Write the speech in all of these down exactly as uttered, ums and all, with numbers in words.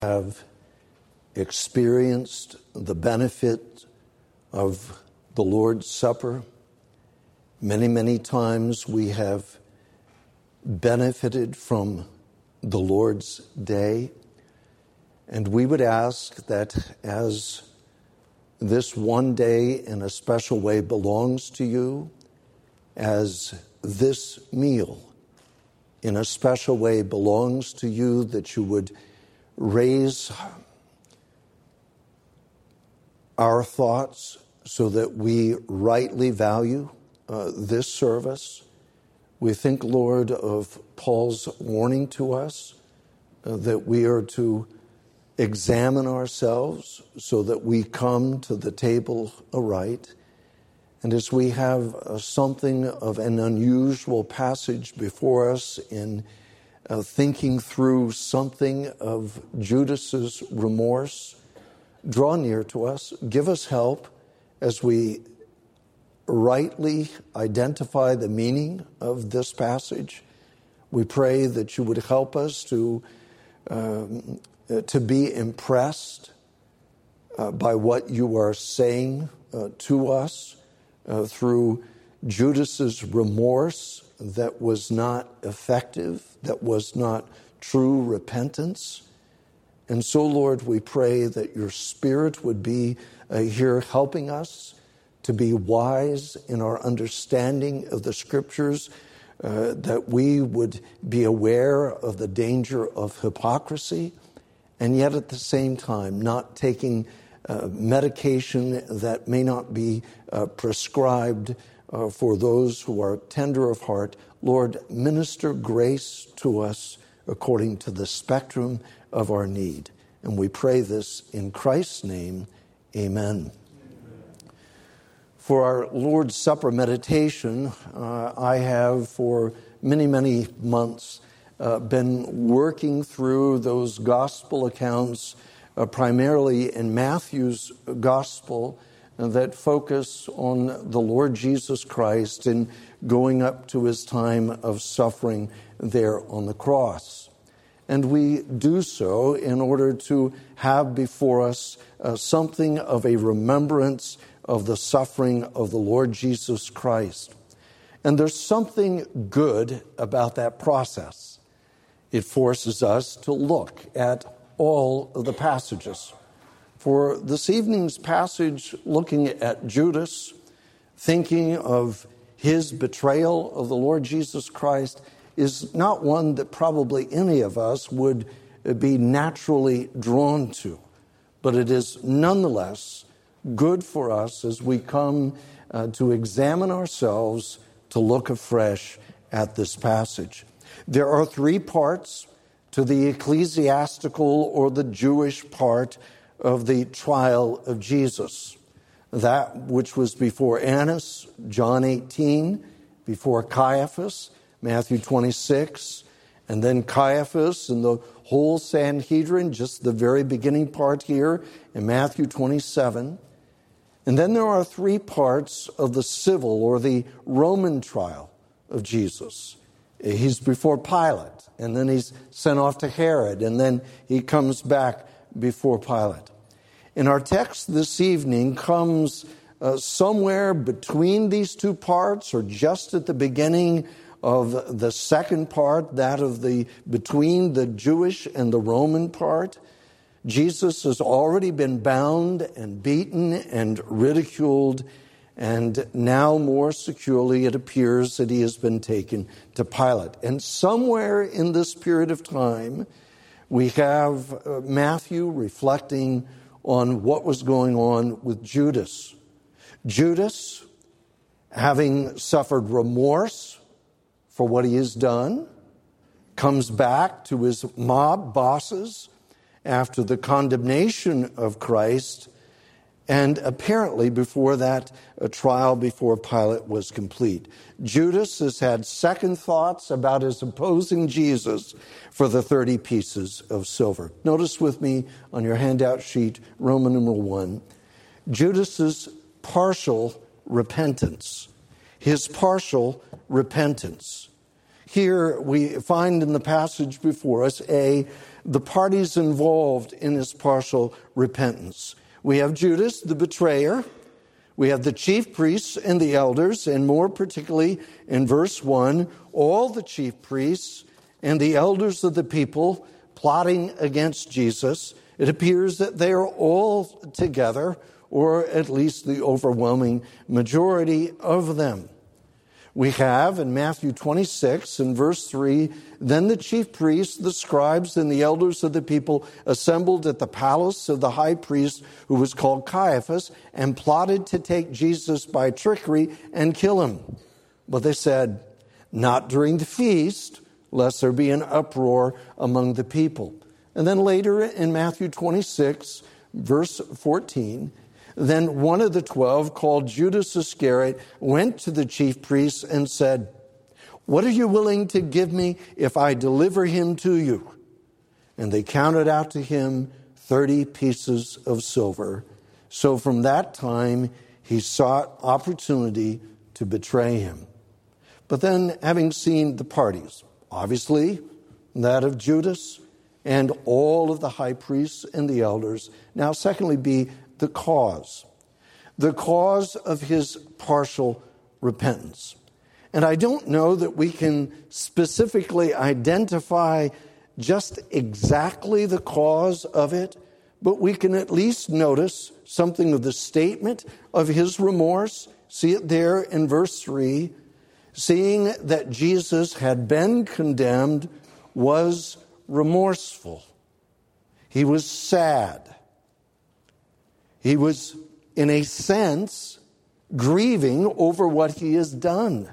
have experienced the benefit of the Lord's Supper. Many, many times we have benefited from the Lord's Day. And we would ask that as this one day in a special way belongs to you, as this meal in a special way belongs to you, that you would raise our thoughts so that we rightly value uh, this service. We think, Lord, of Paul's warning to us uh, that we are to examine ourselves so that we come to the table aright. And as we have uh, something of an unusual passage before us in uh, thinking through something of Judas's remorse, draw near to us, give us help as we rightly identify the meaning of this passage. We pray that you would help us to um, to be impressed uh, by what you are saying uh, to us uh, through Judas's remorse that was not effective, that was not true repentance. And so, Lord, we pray that your Spirit would be uh, here helping us to be wise in our understanding of the Scriptures, uh, that we would be aware of the danger of hypocrisy, and yet at the same time not taking uh, medication that may not be uh, prescribed uh, for those who are tender of heart. Lord, minister grace to us according to the spectrum of our need. And we pray this in Christ's name. Amen. For our Lord's Supper meditation, uh, I have for many, many months uh, been working through those gospel accounts, uh, primarily in Matthew's gospel, uh, that focus on the Lord Jesus Christ and going up to his time of suffering there on the cross. And we do so in order to have before us uh, something of a remembrance of the suffering of the Lord Jesus Christ. And there's something good about that process. It forces us to look at all of the passages. For this evening's passage, looking at Judas, thinking of his betrayal of the Lord Jesus Christ, is not one that probably any of us would be naturally drawn to. But it is nonetheless good for us as we come uh, to examine ourselves, to look afresh at this passage. There are three parts to the ecclesiastical or the Jewish part of the trial of Jesus. That which was before Annas, John eighteen, before Caiaphas, Matthew twenty-six, and then Caiaphas and the whole Sanhedrin, just the very beginning part here in Matthew twenty-seven. And then there are three parts of the civil or the Roman trial of Jesus. He's before Pilate, and then he's sent off to Herod, and then he comes back before Pilate. And our text this evening comes uh, somewhere between these two parts, or just at the beginning of the second part, that of the between the Jewish and the Roman part. Jesus has already been bound and beaten and ridiculed, and now more securely it appears that he has been taken to Pilate. And somewhere in this period of time, we have uh, Matthew reflecting on what was going on with Judas. Judas, having suffered remorse for what he has done, comes back to his mob bosses after the condemnation of Christ, and apparently before that, a trial before Pilate was complete. Judas has had second thoughts about his opposing Jesus for the thirty pieces of silver. Notice with me on your handout sheet, Roman numeral one, Judas's partial repentance. His partial repentance. Here we find in the passage before us a the parties involved in his partial repentance. We have Judas, the betrayer. We have the chief priests and the elders, and more particularly in verse one, all the chief priests and the elders of the people plotting against Jesus. It appears that they are all together, or at least the overwhelming majority of them. We have in Matthew twenty-six, in verse three, then the chief priests, the scribes, and the elders of the people assembled at the palace of the high priest, who was called Caiaphas, and plotted to take Jesus by trickery and kill him. But they said, not during the feast, lest there be an uproar among the people. And then later in Matthew twenty-six, verse fourteen, then one of the twelve, called Judas Iscariot, went to the chief priests and said, what are you willing to give me if I deliver him to you? And they counted out to him thirty pieces of silver. So from that time, he sought opportunity to betray him. But then, having seen the parties, obviously that of Judas and all of the high priests and the elders, now secondly be the cause, the cause of his partial repentance. And I don't know that we can specifically identify just exactly the cause of it, but we can at least notice something of the statement of his remorse. See it there in verse three. Seeing that Jesus had been condemned, was remorseful. He was sad. He was, in a sense, grieving over what he has done.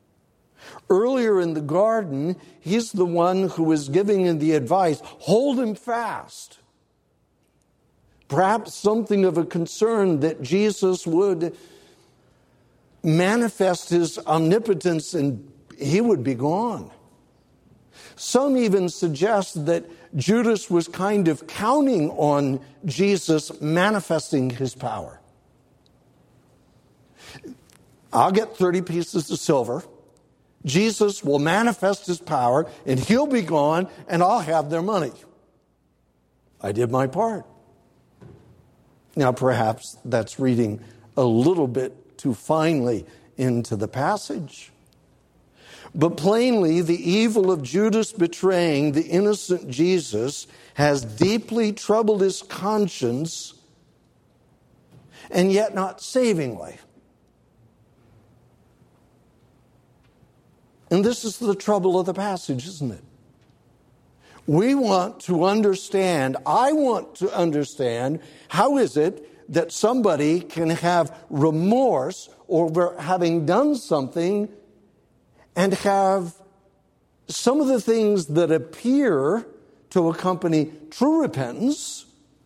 Earlier in the garden, he's the one who was giving him the advice, hold him fast. Perhaps something of a concern that Jesus would manifest his omnipotence and he would be gone. Some even suggest that Judas was kind of counting on Jesus manifesting his power. I'll get thirty pieces of silver. Jesus will manifest his power and he'll be gone and I'll have their money. I did my part. Now perhaps that's reading a little bit too finely into the passage. But plainly, the evil of Judas betraying the innocent Jesus has deeply troubled his conscience, and yet not savingly. And this is the trouble of the passage, isn't it? We want to understand, I want to understand, how is it that somebody can have remorse over having done something and have some of the things that appear to accompany true repentance,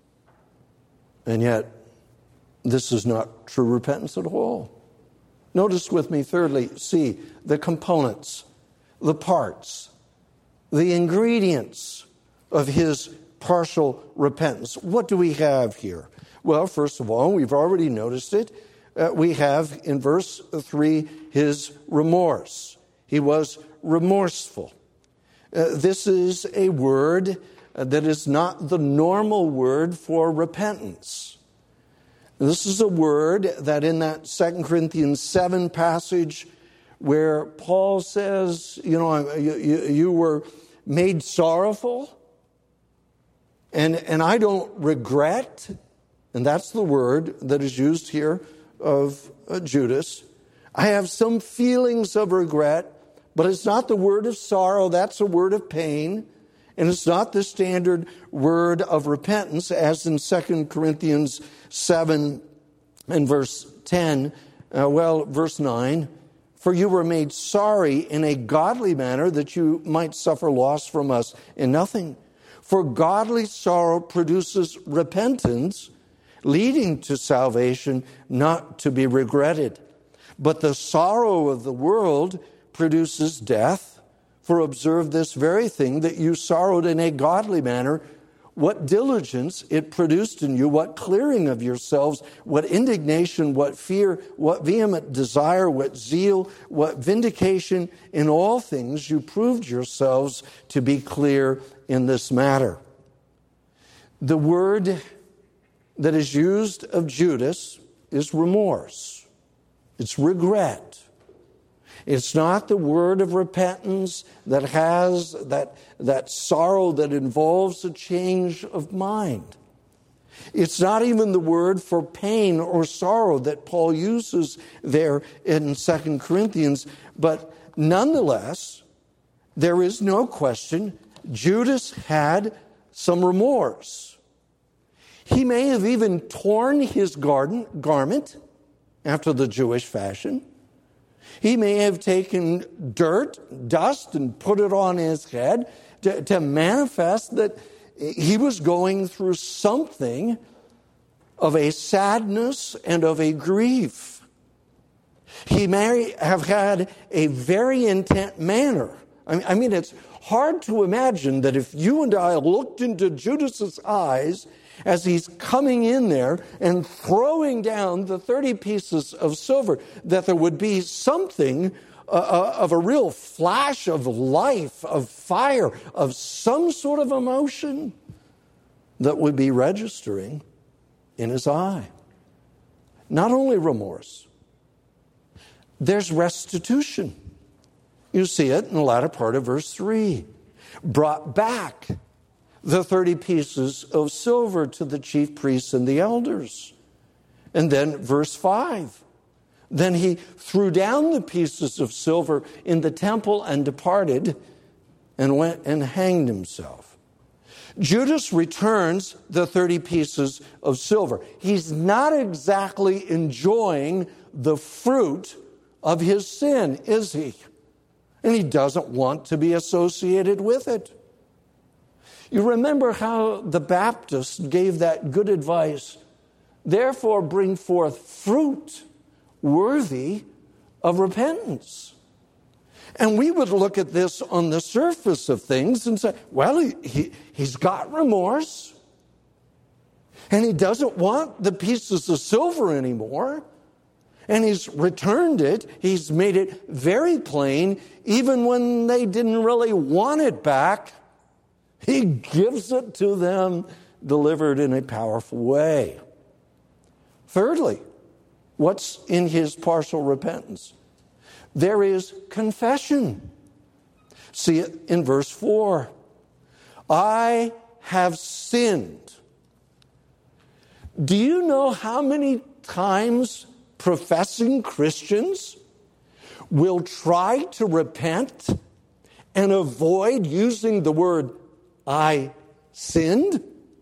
and yet this is not true repentance at all. Notice with me, thirdly, see the components, the parts, the ingredients of his partial repentance. What do we have here? Well, first of all, we've already noticed it. Uh, we have in verse three his remorse. He was remorseful. Uh, this is a word uh, that is not the normal word for repentance. This is a word that in that Second Corinthians seven passage where Paul says, you know, you, you, you were made sorrowful, and, and I don't regret, and that's the word that is used here of uh, Judas. I have some feelings of regret, but it's not the word of sorrow, that's a word of pain. And it's not the standard word of repentance as in Second Corinthians seven and verse ten. Uh, well, verse nine. For you were made sorry in a godly manner that you might suffer loss from us in nothing. For godly sorrow produces repentance, leading to salvation, not to be regretted. But the sorrow of the world produces death. For observe this very thing, that you sorrowed in a godly manner, what diligence it produced in you, what clearing of yourselves, what indignation, what fear, what vehement desire, what zeal, what vindication. In all things you proved yourselves to be clear in this matter. The word that is used of Judas is remorse. It's regret. It's not the word of repentance that has that, that sorrow that involves a change of mind. It's not even the word for pain or sorrow that Paul uses there in Second Corinthians, but nonetheless, there is no question Judas had some remorse. He may have even torn his garden, garment after the Jewish fashion. He may have taken dirt, dust, and put it on his head to, to manifest that he was going through something of a sadness and of a grief. He may have had a very intent manner. I mean, I mean, it's hard to imagine that if you and I looked into Judas's eyes as he's coming in there and throwing down the thirty pieces of silver, that there would be something uh, of a real flash of life, of fire, of some sort of emotion that would be registering in his eye. Not only remorse, there's restitution. You see it in the latter part of verse three. Brought back the thirty pieces of silver to the chief priests and the elders. And then verse five. Then he threw down the pieces of silver in the temple and departed and went and hanged himself. Judas returns the thirty pieces of silver. He's not exactly enjoying the fruit of his sin, is he? And he doesn't want to be associated with it. You remember how the Baptists gave that good advice, therefore bring forth fruit worthy of repentance. And we would look at this on the surface of things and say, well, he, he, he's got remorse, and he doesn't want the pieces of silver anymore, and he's returned it. He's made it very plain, even when they didn't really want it back. He gives it to them, delivered in a powerful way. Thirdly, what's in his partial repentance? There is confession. See it in verse four. I have sinned. Do you know how many times professing Christians will try to repent and avoid using the word I sinned?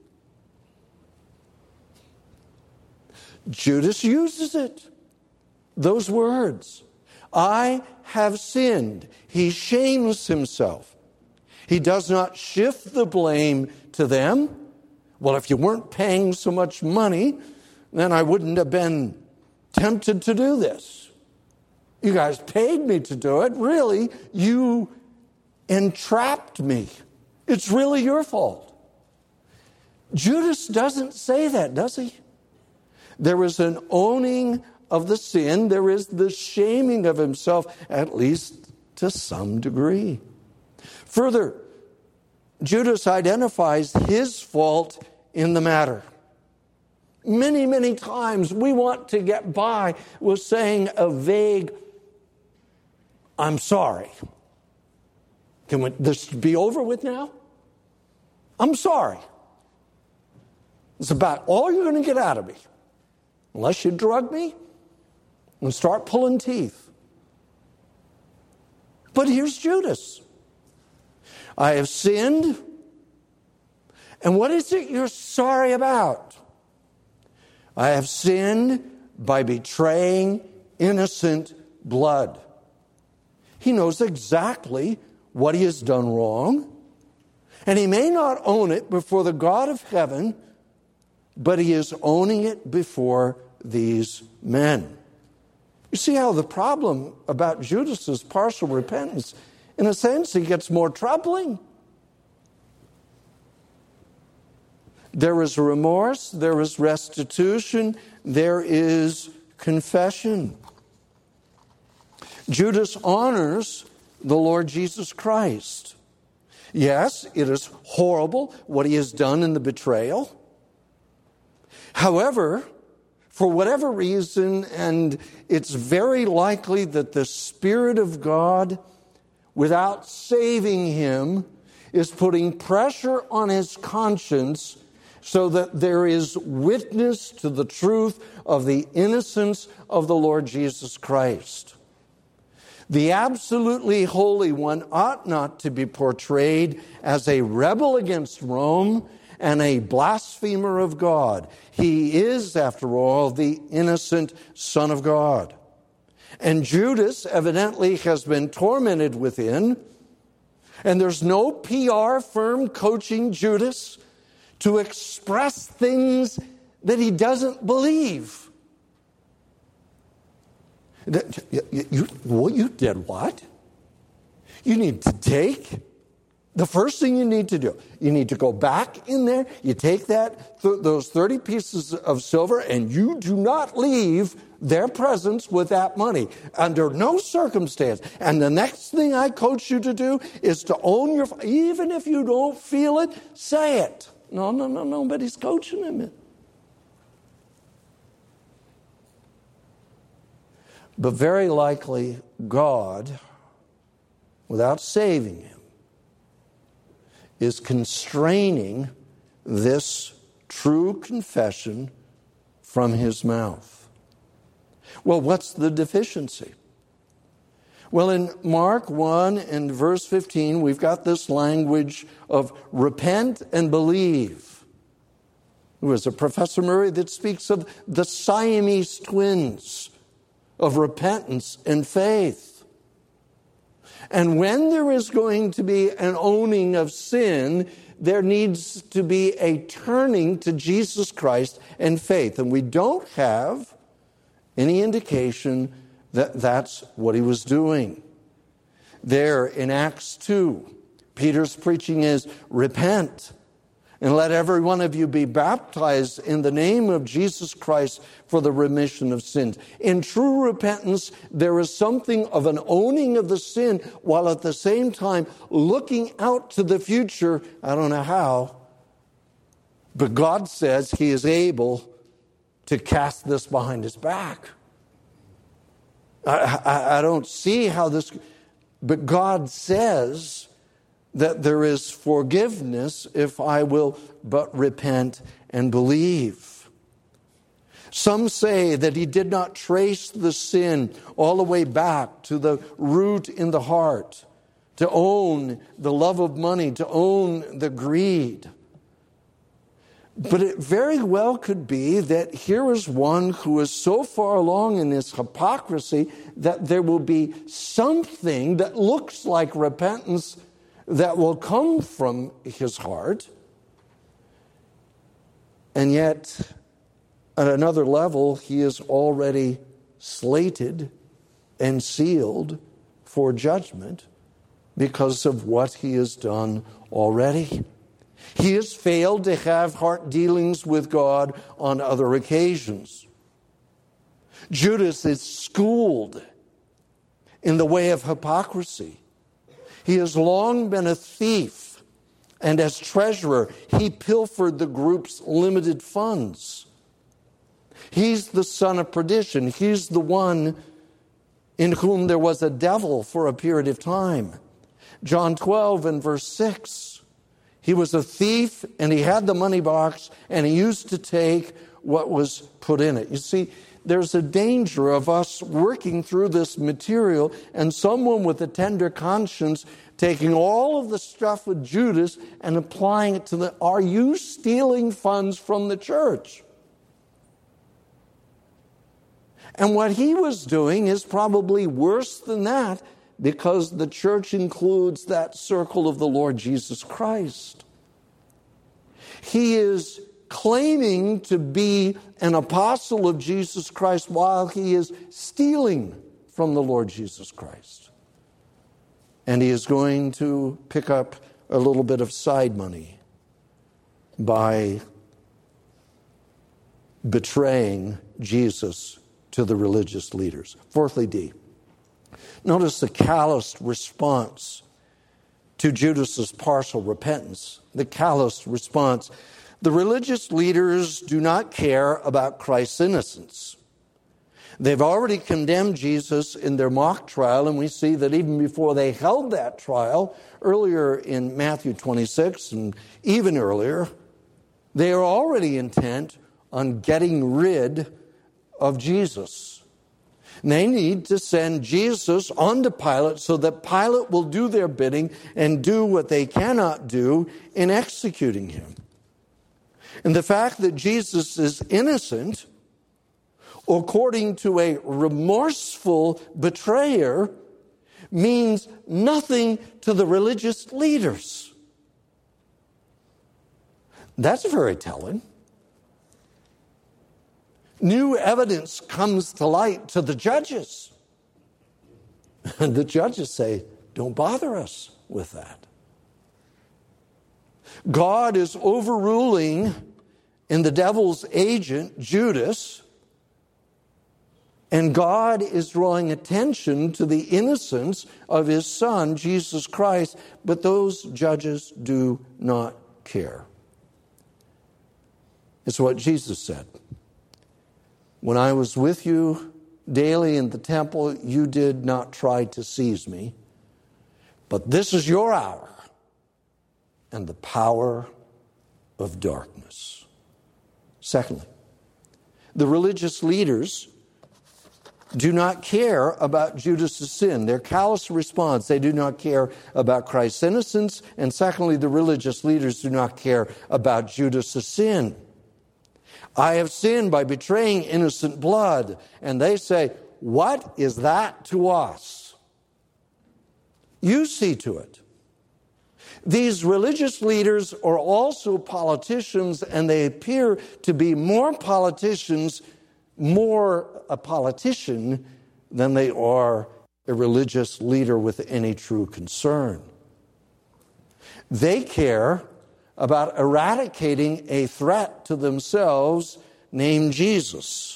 Judas uses it. Those words. I have sinned. He shames himself. He does not shift the blame to them. Well, if you weren't paying so much money, then I wouldn't have been tempted to do this. You guys paid me to do it. Really, you entrapped me. It's really your fault. Judas doesn't say that, does he? There is an owning of the sin. There is the shaming of himself, at least to some degree. Further, Judas identifies his fault in the matter. Many, many times we want to get by with saying a vague, I'm sorry. Can we, this be over with now? I'm sorry. It's about all you're going to get out of me. Unless you drug me and start pulling teeth. But here's Judas. I have sinned. And what is it you're sorry about? I have sinned by betraying innocent blood. He knows exactly what he has done wrong. And he may not own it before the God of heaven, but he is owning it before these men. You see how the problem about Judas's partial repentance, in a sense, it gets more troubling. There is remorse, there is restitution, there is confession. Judas honors the Lord Jesus Christ. Yes, it is horrible what he has done in the betrayal. However, for whatever reason, and it's very likely that the Spirit of God, without saving him, is putting pressure on his conscience so that there is witness to the truth of the innocence of the Lord Jesus Christ. The absolutely holy one ought not to be portrayed as a rebel against Rome and a blasphemer of God. He is, after all, the innocent Son of God. And Judas evidently has been tormented within, and there's no P R firm coaching Judas to express things that he doesn't believe. You, you, what, you did what? You need to take, the first thing you need to do, you need to go back in there, you take that th- those thirty pieces of silver, and you do not leave their presence with that money, under no circumstance. And the next thing I coach you to do is to own your, even if you don't feel it, say it. No, no, no, nobody's coaching him. But very likely God, without saving him, is constraining this true confession from his mouth. Well, what's the deficiency? Well, in Mark one and verse fifteen, we've got this language of repent and believe. There was a Professor Murray that speaks of the Siamese twins of repentance and faith. And when there is going to be an owning of sin, there needs to be a turning to Jesus Christ and faith. And we don't have any indication that that's what he was doing. There in Acts two, Peter's preaching is, repent, and let every one of you be baptized in the name of Jesus Christ for the remission of sins. In true repentance, there is something of an owning of the sin, while at the same time looking out to the future. I don't know how, but God says he is able to cast this behind his back. I, I, I don't see how this, but God says that there is forgiveness if I will but repent and believe. Some say that he did not trace the sin all the way back to the root in the heart, to own the love of money, to own the greed. But it very well could be that here is one who is so far along in his hypocrisy that there will be something that looks like repentance that will come from his heart. And yet, at another level, he is already slated and sealed for judgment because of what he has done already. He has failed to have heart dealings with God on other occasions. Judas is schooled in the way of hypocrisy. He has long been a thief, and as treasurer, he pilfered the group's limited funds. He's the son of perdition. He's the one in whom there was a devil for a period of time. John twelve and verse six. He was a thief, and he had the money box, and he used to take what was put in it. You see, there's a danger of us working through this material and someone with a tender conscience taking all of the stuff with Judas and applying it to the, are you stealing funds from the church? And what he was doing is probably worse than that, because the church includes that circle of the Lord Jesus Christ. He is claiming to be an apostle of Jesus Christ while he is stealing from the Lord Jesus Christ. And he is going to pick up a little bit of side money by betraying Jesus to the religious leaders. Fourthly, D. Notice the calloused response to Judas's partial repentance, the callous response. The religious leaders do not care about Christ's innocence. They've already condemned Jesus in their mock trial, and we see that even before they held that trial, earlier in Matthew twenty-six and even earlier, they are already intent on getting rid of Jesus. They need to send Jesus on to Pilate so that Pilate will do their bidding and do what they cannot do in executing him. And the fact that Jesus is innocent, according to a remorseful betrayer, means nothing to the religious leaders. That's very telling. New evidence comes to light to the judges. And the judges say, don't bother us with that. God is overruling in the devil's agent, Judas, and God is drawing attention to the innocence of his son, Jesus Christ, but those judges do not care. It's what Jesus said. When I was with you daily in the temple, you did not try to seize me, but this is your hour and the power of darkness. Secondly, the religious leaders do not care about Judas' sin. Their callous response, they do not care about Christ's innocence. And secondly, the religious leaders do not care about Judas' sin. I have sinned by betraying innocent blood. And they say, what is that to us? You see to it. These religious leaders are also politicians, and they appear to be more politicians, more a politician than they are a religious leader with any true concern. They care about eradicating a threat to themselves named Jesus.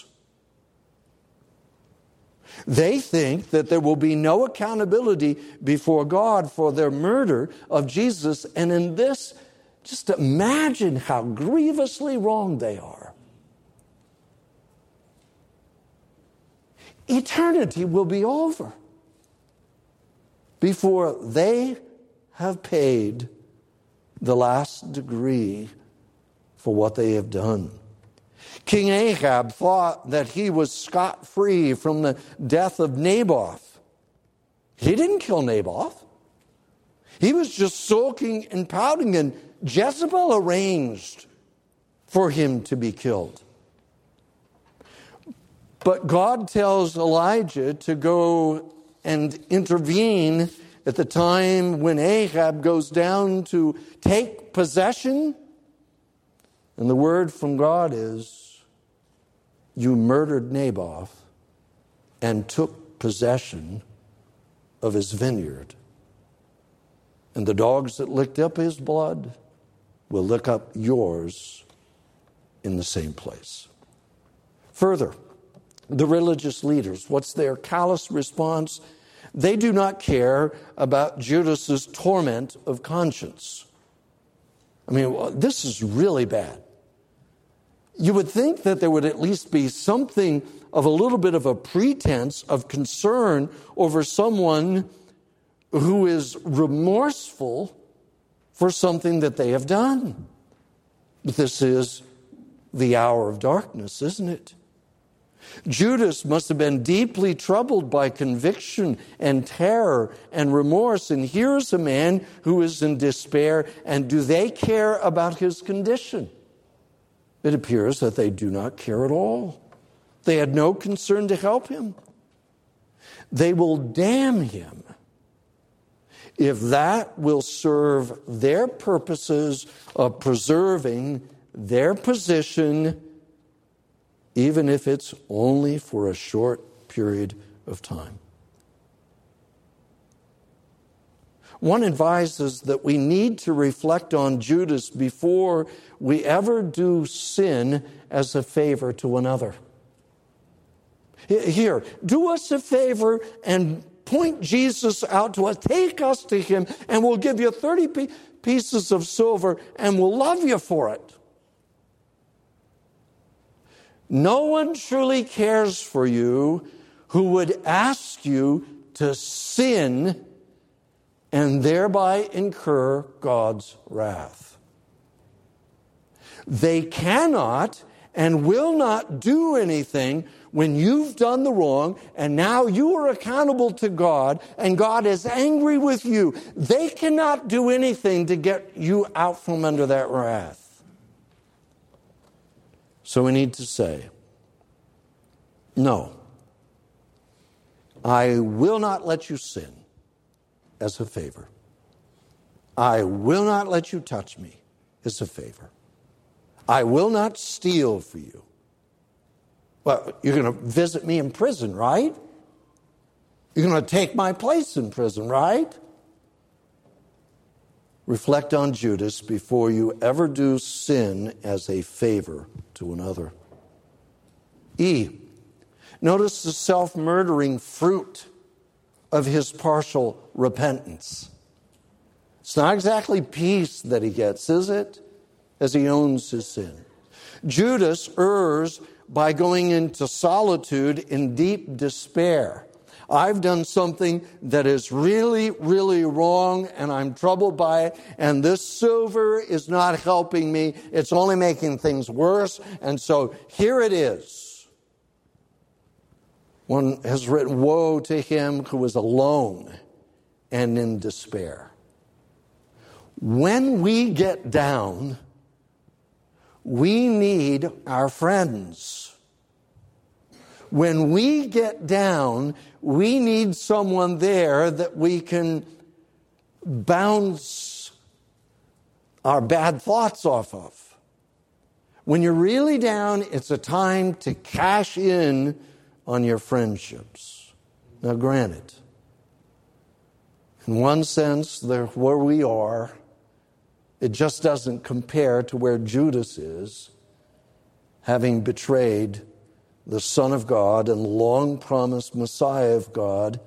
They think that there will be no accountability before God for their murder of Jesus. And in this, just imagine how grievously wrong they are. Eternity will be over before they have paid the last degree for what they have done. King Ahab thought that he was scot-free from the death of Naboth. He didn't kill Naboth. He was just sulking and pouting, and Jezebel arranged for him to be killed. But God tells Elijah to go and intervene at the time when Ahab goes down to take possession. And the word from God is, you murdered Naboth and took possession of his vineyard. And the dogs that licked up his blood will lick up yours in the same place. Further, the religious leaders, what's their callous response? They do not care about Judas's torment of conscience. I mean, this is really bad. You would think that there would at least be something of a little bit of a pretense of concern over someone who is remorseful for something that they have done. But this is the hour of darkness, isn't it? Judas must have been deeply troubled by conviction and terror and remorse. And here's a man who is in despair. And do they care about his condition? It appears that they do not care at all. They had no concern to help him. They will damn him if that will serve their purposes of preserving their position, even if it's only for a short period of time. One advises that we need to reflect on Judas before we ever do sin as a favor to another. Here, do us a favor and point Jesus out to us. Take us to him, and we'll give you thirty pieces of silver, and we'll love you for it. No one truly cares for you who would ask you to sin and thereby incur God's wrath. They cannot and will not do anything when you've done the wrong and now you are accountable to God and God is angry with you. They cannot do anything to get you out from under that wrath. So we need to say, no, I will not let you sin as a favor. I will not let you touch me as a favor. I will not steal for you. Well, you're going to visit me in prison, right? You're going to take my place in prison, right? Reflect on Judas before you ever do sin as a favor to another. E. Notice the self-murdering fruit of his partial repentance. It's not exactly peace that he gets, is it? As he owns his sin. Judas errs by going into solitude in deep despair. I've done something that is really, really wrong, and I'm troubled by it, and this silver is not helping me. It's only making things worse, and so here it is. One has written, woe to him who is alone and in despair. When we get down, we need our friends. When we get down, we need someone there that we can bounce our bad thoughts off of. When you're really down, it's a time to cash in on your friendships. Now, granted, in one sense, they're where we are. It just doesn't compare to where Judas is, having betrayed the Son of God and long-promised Messiah of God.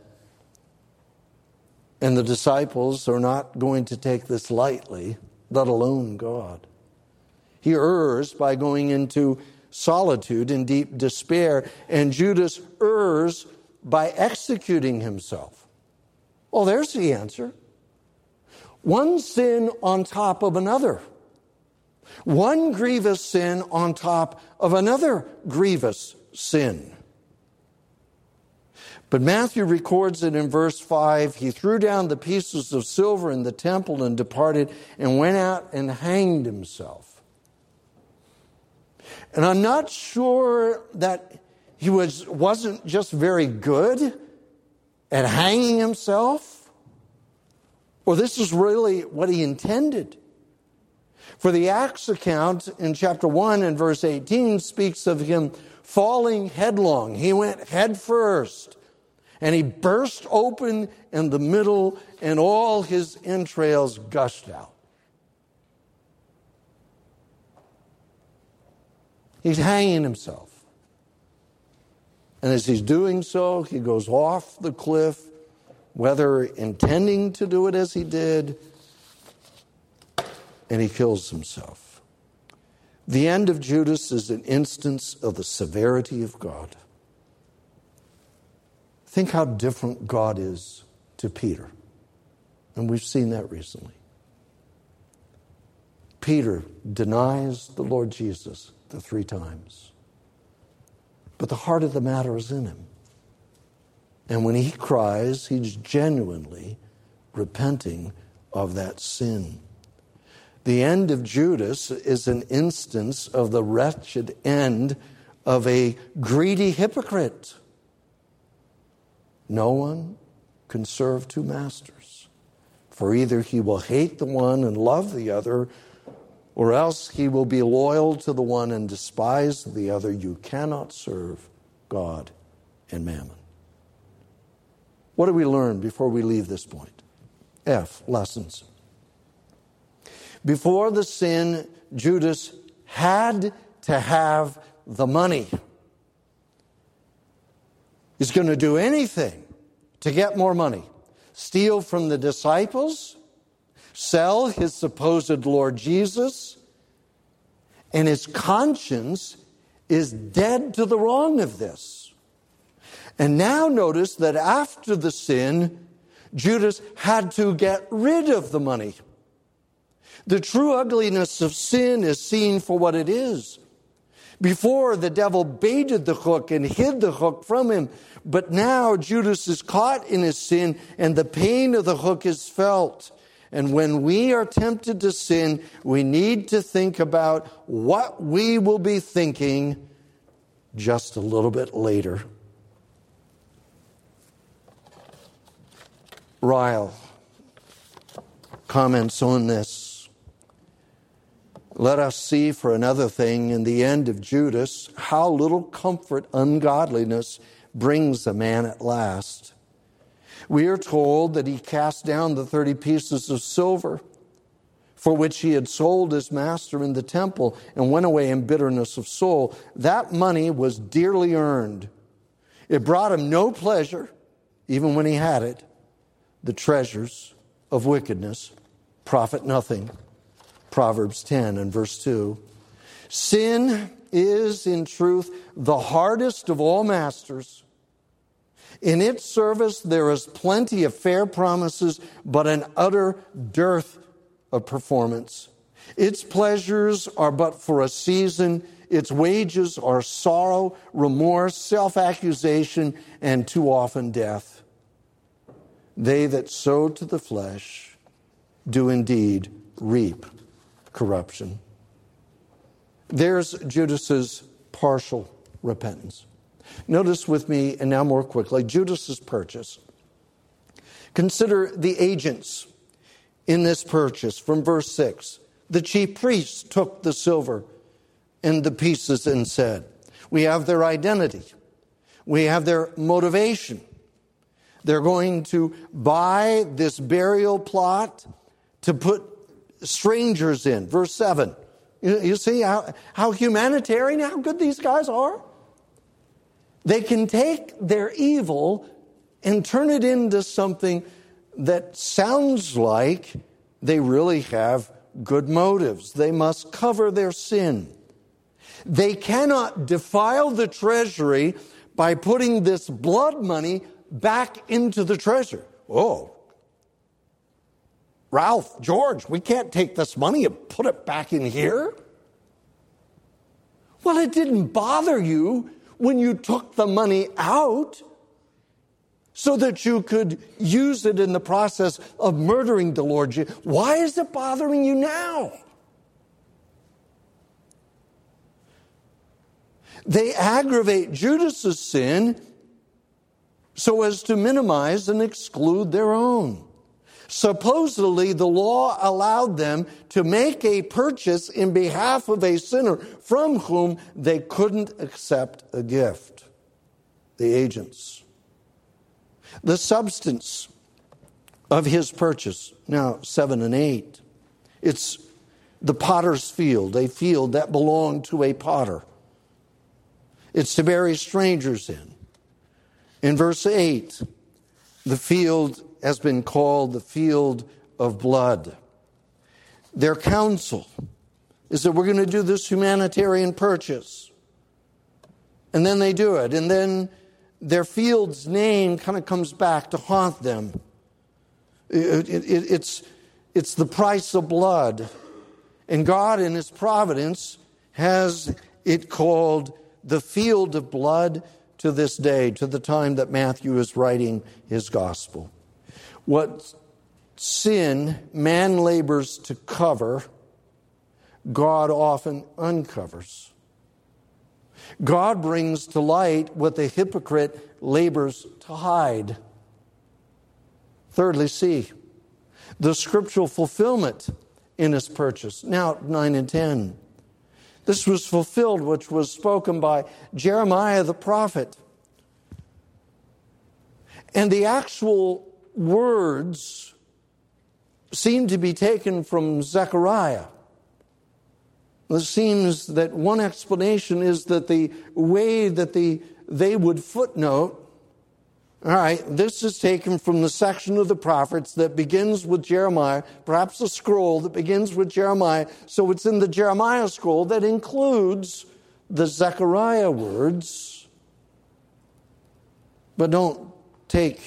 And the disciples are not going to take this lightly, let alone God. He errs by going into solitude and deep despair, and Judas errs by executing himself. Well, there's the answer. One sin on top of another. One grievous sin on top of another grievous sin. But Matthew records it in verse five. He threw down the pieces of silver in the temple and departed and went out and hanged himself. And I'm not sure that he was, wasn't just very good at hanging himself, or this is really what he intended. For the Acts account in chapter one and verse eighteen speaks of him falling headlong. He went head first, and he burst open in the middle, and all his entrails gushed out. He's hanging himself. And as he's doing so, he goes off the cliff, whether intending to do it as he did, and he kills himself. The end of Judas is an instance of the severity of God. Think how different God is to Peter. And we've seen that recently. Peter denies the Lord Jesus the three times. But the heart of the matter is in him. And when he cries, he's genuinely repenting of that sin. The end of Judas is an instance of the wretched end of a greedy hypocrite. No one can serve two masters, for either he will hate the one and love the other, or else he will be loyal to the one and despise the other. You cannot serve God and mammon. What do we learn before we leave this point? F, lessons. Before the sin, Judas had to have the money. He's going to do anything to get more money, steal from the disciples, sell his supposed Lord Jesus, and his conscience is dead to the wrong of this. And now notice that after the sin, Judas had to get rid of the money. The true ugliness of sin is seen for what it is. Before, the devil baited the hook and hid the hook from him. But now Judas is caught in his sin and the pain of the hook is felt. And when we are tempted to sin, we need to think about what we will be thinking just a little bit later. Ryle comments on this. Let us see for another thing in the end of Judas how little comfort ungodliness brings a man at last. We are told that he cast down the thirty pieces of silver for which he had sold his master in the temple and went away in bitterness of soul. That money was dearly earned. It brought him no pleasure, even when he had it. The treasures of wickedness profit nothing. Proverbs ten and verse two. Sin is, in truth, the hardest of all masters. In its service, there is plenty of fair promises, but an utter dearth of performance. Its pleasures are but for a season. Its wages are sorrow, remorse, self-accusation, and too often death. They that sow to the flesh do indeed reap corruption. There's Judas's partial repentance. Notice with me, and now more quickly, Judas's purchase. Consider the agents in this purchase from verse six. The chief priests took the silver and the pieces and said, we have their identity. We have their motivation. They're going to buy this burial plot to put strangers in. Verse seven. You, you see how, how humanitarian, how good these guys are? They can take their evil and turn it into something that sounds like they really have good motives. They must cover their sin. They cannot defile the treasury by putting this blood money back into the treasure. Oh, Ralph, George, we can't take this money and put it back in here. Well, it didn't bother you when you took the money out so that you could use it in the process of murdering the Lord Jesus. Why is it bothering you now? They aggravate Judas's sin so as to minimize and exclude their own. Supposedly, the law allowed them to make a purchase in behalf of a sinner from whom they couldn't accept a gift. The agents. The substance of his purchase, now seven and eight, it's the potter's field, a field that belonged to a potter. It's to bury strangers in. In verse eight, the field has been called the field of blood. Their counsel is that we're going to do this humanitarian purchase. And then they do it. And then their field's name kind of comes back to haunt them. It, it, it, it's, it's the price of blood. And God in His providence has it called the field of blood to this day, to the time that Matthew is writing his gospel. What sin man labors to cover, God often uncovers. God brings to light what the hypocrite labors to hide. Thirdly, see the scriptural fulfillment in his purchase. Now, nine and ten. This was fulfilled, which was spoken by Jeremiah the prophet. And the actual words seem to be taken from Zechariah. It seems that one explanation is that the way that the, they would footnote All right, this is taken from the section of the prophets that begins with Jeremiah, perhaps a scroll that begins with Jeremiah. So it's in the Jeremiah scroll that includes the Zechariah words. But don't take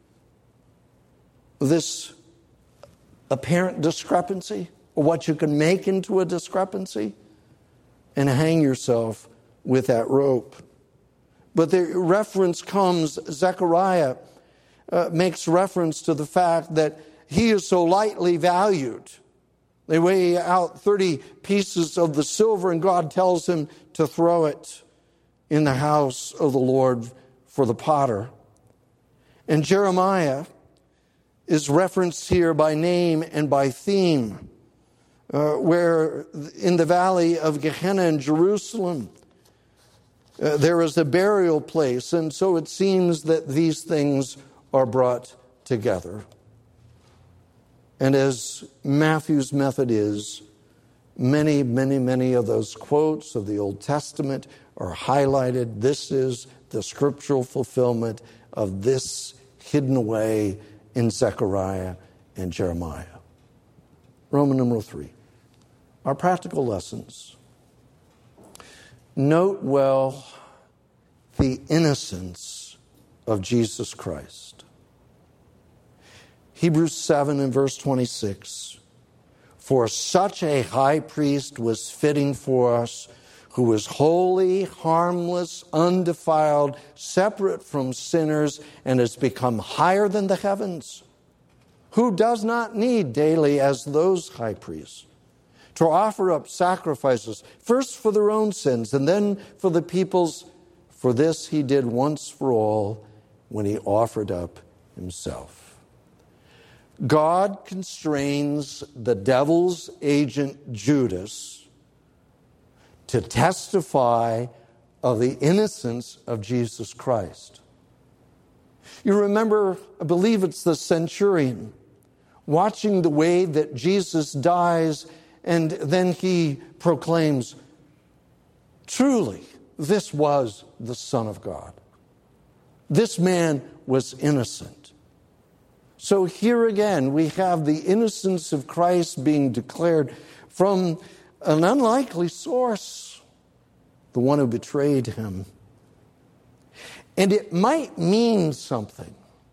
this apparent discrepancy, or what you can make into a discrepancy, and hang yourself with that rope. But the reference comes, Zechariah uh, makes reference to the fact that he is so lightly valued. They weigh out thirty pieces of the silver, and God tells him to throw it in the house of the Lord for the potter. And Jeremiah is referenced here by name and by theme, uh, where in the valley of Gehenna in Jerusalem, Uh, there is a burial place, and so it seems that these things are brought together. And as Matthew's method is, many, many, many of those quotes of the Old Testament are highlighted. This is the scriptural fulfillment of this hidden away in Zechariah and Jeremiah. Roman numeral three. Our practical lessons. Note well the innocence of Jesus Christ. Hebrews seven and verse twenty-six. For such a high priest was fitting for us, who was holy, harmless, undefiled, separate from sinners, and has become higher than the heavens, who does not need daily, as those high priests, to offer up sacrifices, first for their own sins and then for the people's. For this he did once for all when he offered up himself. God constrains the devil's agent Judas to testify of the innocence of Jesus Christ. You remember, I believe it's the centurion, watching the way that Jesus dies, and then he proclaims, truly, this was the Son of God. This man was innocent. So here again, we have the innocence of Christ being declared from an unlikely source, the one who betrayed him. And it might mean something.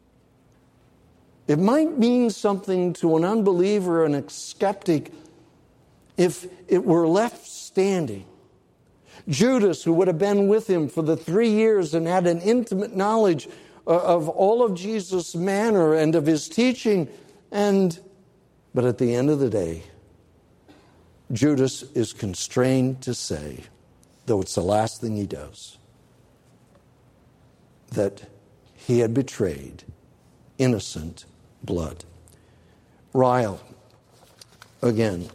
It might mean something to an unbeliever and a skeptic if it were left standing. Judas, who would have been with him for the three years and had an intimate knowledge of all of Jesus' manner and of his teaching, and but at the end of the day, Judas is constrained to say, though it's the last thing he does, that he had betrayed innocent blood. Ryle, again.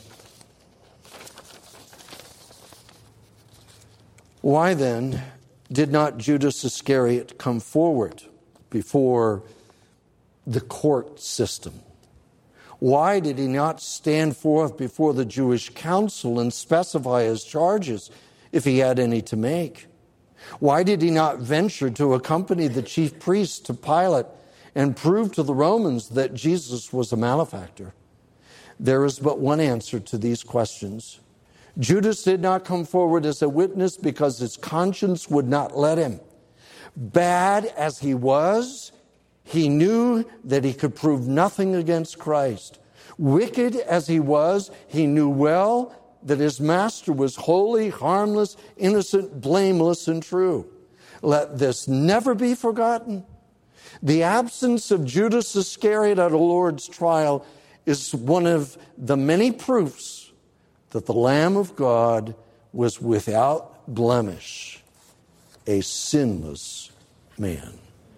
Why then did not Judas Iscariot come forward before the court system? Why did he not stand forth before the Jewish council and specify his charges if he had any to make? Why did he not venture to accompany the chief priests to Pilate and prove to the Romans that Jesus was a malefactor? There is but one answer to these questions. Judas did not come forward as a witness because his conscience would not let him. Bad as he was, he knew that he could prove nothing against Christ. Wicked as he was, he knew well that his master was holy, harmless, innocent, blameless, and true. Let this never be forgotten. The absence of Judas Iscariot at a Lord's trial is one of the many proofs that the Lamb of God was without blemish, a sinless man.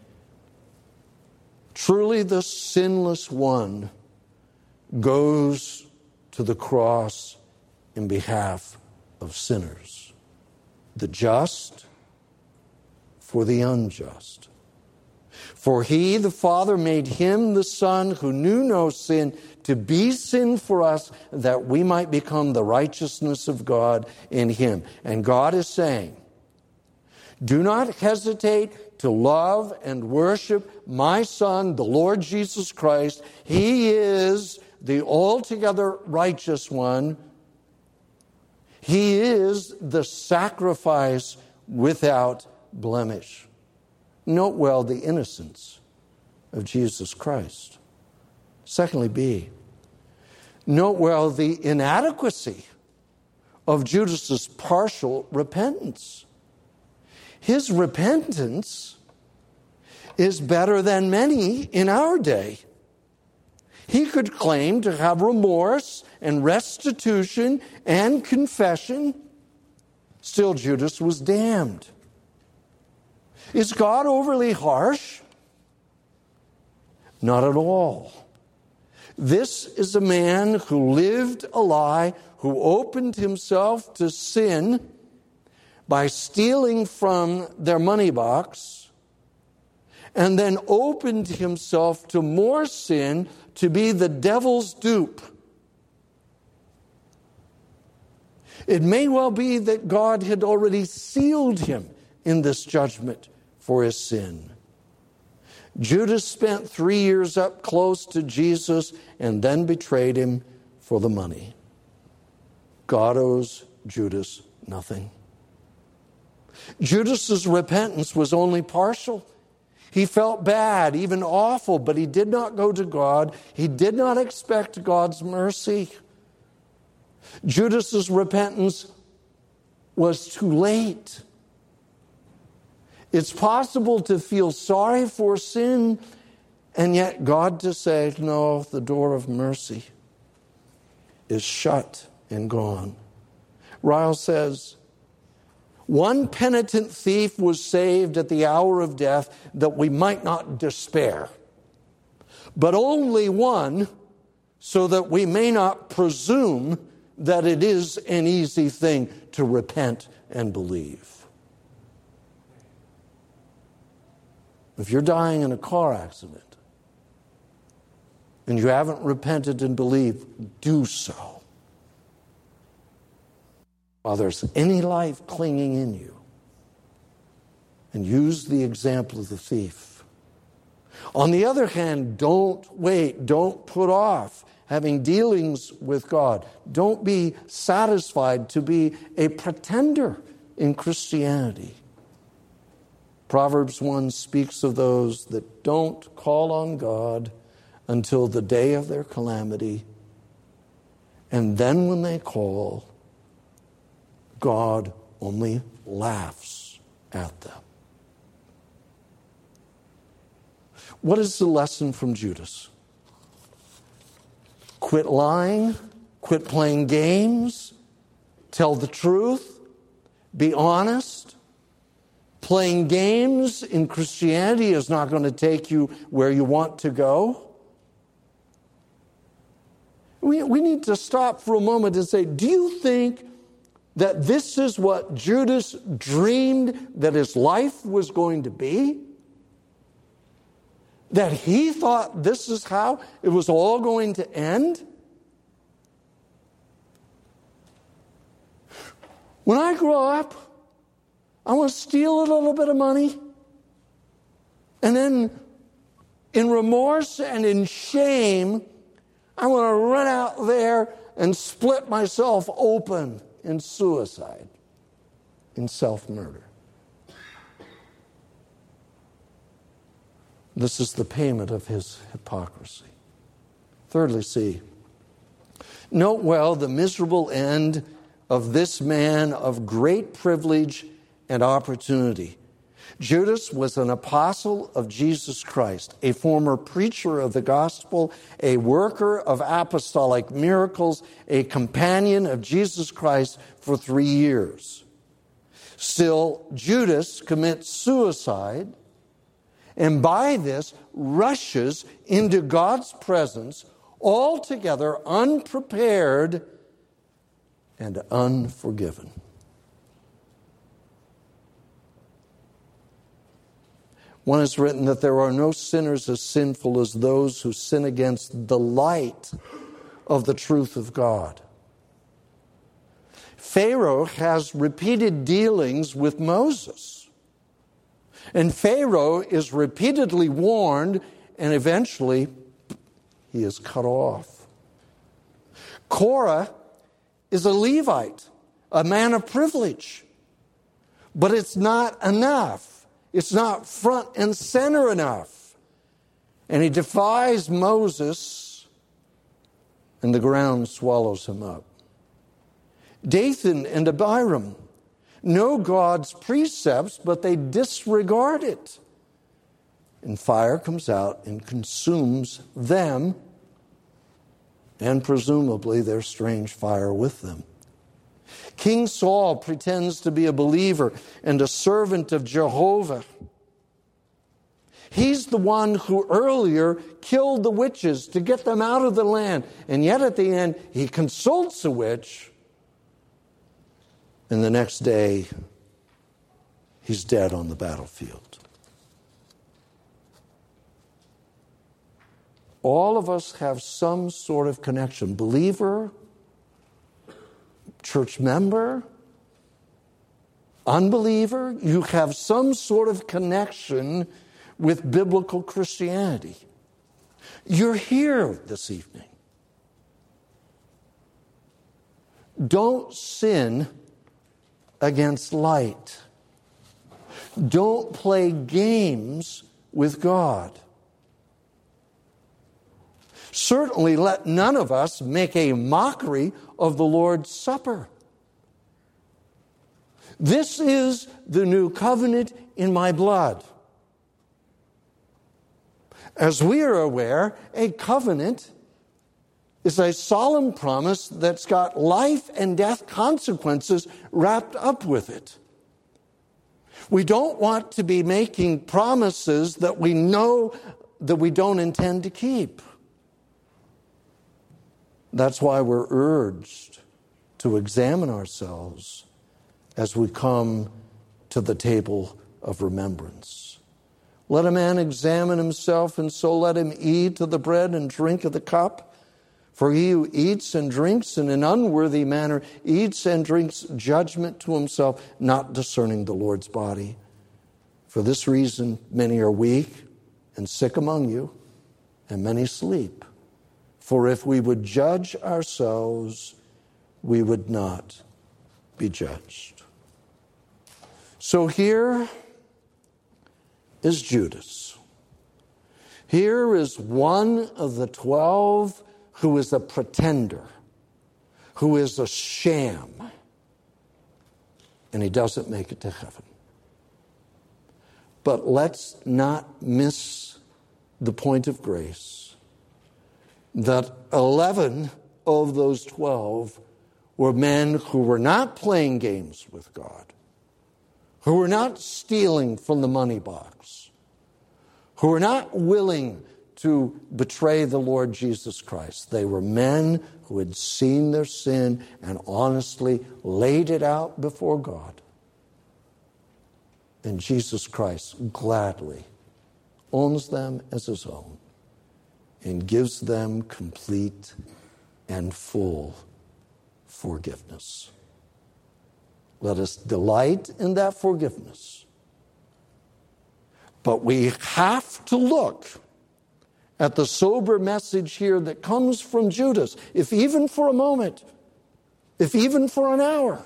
Truly the sinless one goes to the cross in behalf of sinners, the just for the unjust. For he, the Father, made him, the Son, who knew no sin, to be sin for us, that we might become the righteousness of God in him. And God is saying, Do not hesitate to love and worship my Son, the Lord Jesus Christ. He is the altogether righteous one. He is the sacrifice without blemish. Note well the innocence of Jesus Christ. Secondly, B, note well the inadequacy of Judas's partial repentance. His repentance is better than many in our day. He could claim to have remorse and restitution and confession. Still, Judas was damned. Is God overly harsh? Not at all. This is a man who lived a lie, who opened himself to sin by stealing from their money box, and then opened himself to more sin to be the devil's dupe. It may well be that God had already sealed him in this judgment for his sin. Judas spent three years up close to Jesus and then betrayed him for the money. God owes Judas nothing. Judas's repentance was only partial. He felt bad, even awful, but he did not go to God. He did not expect God's mercy. Judas's repentance was too late. It's possible to feel sorry for sin and yet God to say, no, the door of mercy is shut and gone. Ryle says, one penitent thief was saved at the hour of death that we might not despair, but only one so that we may not presume that it is an easy thing to repent and believe. If you're dying in a car accident and you haven't repented and believed, do so. While there's any life clinging in you, and use the example of the thief. On the other hand, don't wait, don't put off having dealings with God. Don't be satisfied to be a pretender in Christianity. Proverbs one speaks of those that don't call on God until the day of their calamity. And then when they call, God only laughs at them. What is the lesson from Judas? Quit lying, quit playing games, tell the truth, be honest. Playing games in Christianity is not going to take you where you want to go. We, we need to stop for a moment and say, do you think that this is what Judas dreamed that his life was going to be? That he thought this is how it was all going to end? When I grow up, I want to steal a little bit of money, and then in remorse and in shame, I want to run out there and split myself open in suicide, in self-murder. This is the payment of his hypocrisy. Thirdly, see, note well the miserable end of this man of great privilege and opportunity. Judas was an apostle of Jesus Christ, a former preacher of the gospel, a worker of apostolic miracles, a companion of Jesus Christ for three years. Still, Judas commits suicide, and by this rushes into God's presence altogether unprepared and unforgiven. One has written that there are no sinners as sinful as those who sin against the light of the truth of God. Pharaoh has repeated dealings with Moses. And Pharaoh is repeatedly warned, and eventually he is cut off. Korah is a Levite, a man of privilege. But it's not enough. It's not front and center enough. And he defies Moses, and the ground swallows him up. Dathan and Abiram know God's precepts, but they disregard it. And fire comes out and consumes them, and presumably their strange fire with them. King Saul pretends to be a believer and a servant of Jehovah. He's the one who earlier killed the witches to get them out of the land. And yet at the end, he consults a witch. And the next day, he's dead on the battlefield. All of us have some sort of connection. Believer, church member, unbeliever, you have some sort of connection with biblical Christianity. You're here this evening. Don't sin against light. Don't play games with God. Certainly let none of us make a mockery of the Lord's Supper. This is the new covenant in my blood. As we are aware, a covenant is a solemn promise that's got life and death consequences wrapped up with it. We don't want to be making promises that we know that we don't intend to keep. That's why we're urged to examine ourselves as we come to the table of remembrance. Let a man examine himself, and so let him eat of the bread and drink of the cup. For he who eats and drinks in an unworthy manner eats and drinks judgment to himself, not discerning the Lord's body. For this reason, many are weak and sick among you, and many sleep. For if we would judge ourselves, we would not be judged. So here is Judas. Here is one of the twelve who is a pretender, who is a sham, and he doesn't make it to heaven. But let's not miss the point of grace that eleven of those twelve were men who were not playing games with God, who were not stealing from the money box, who were not willing to betray the Lord Jesus Christ. They were men who had seen their sin and honestly laid it out before God. And Jesus Christ gladly owns them as his own and gives them complete and full forgiveness. Let us delight in that forgiveness. But we have to look at the sober message here that comes from Judas, if even for a moment, if even for an hour,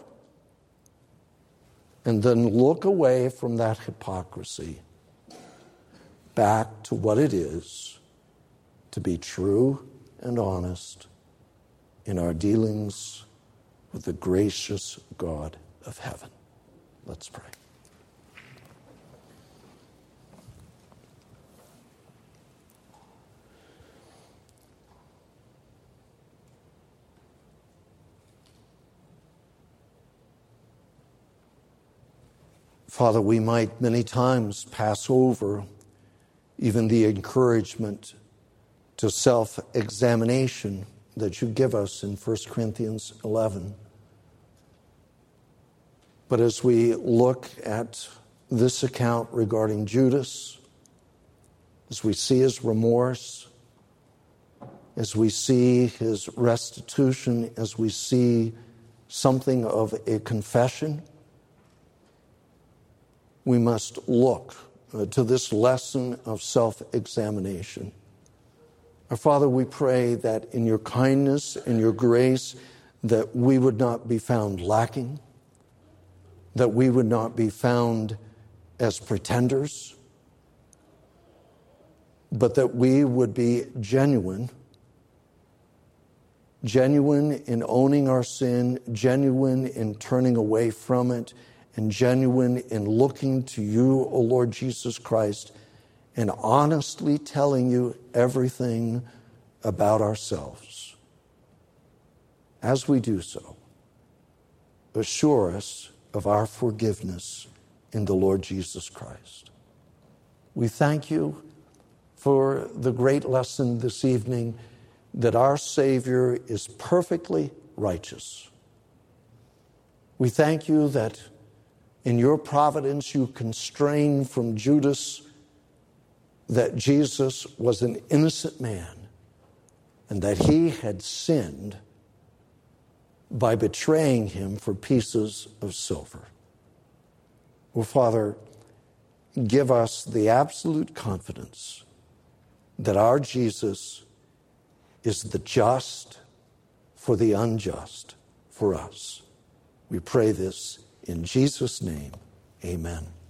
and then look away from that hypocrisy back to what it is to be true and honest in our dealings with the gracious God of heaven. Let's pray. Father, we might many times pass over even the encouragement to self-examination that you give us in First Corinthians eleven. But as we look at this account regarding Judas, as we see his remorse, as we see his restitution, as we see something of a confession, we must look uh, to this lesson of self-examination. Our Father, we pray that in your kindness and your grace, that we would not be found lacking, that we would not be found as pretenders, but that we would be genuine, genuine in owning our sin, genuine in turning away from it, and genuine in looking to you, O Lord Jesus Christ, and honestly telling you everything about ourselves. As we do so, assure us of our forgiveness in the Lord Jesus Christ. We thank you for the great lesson this evening that our Savior is perfectly righteous. We thank you that in your providence you constrained from Judas that Jesus was an innocent man and that he had sinned by betraying him for pieces of silver. Well, Father, give us the absolute confidence that our Jesus is the just for the unjust for us. We pray this in Jesus' name. Amen.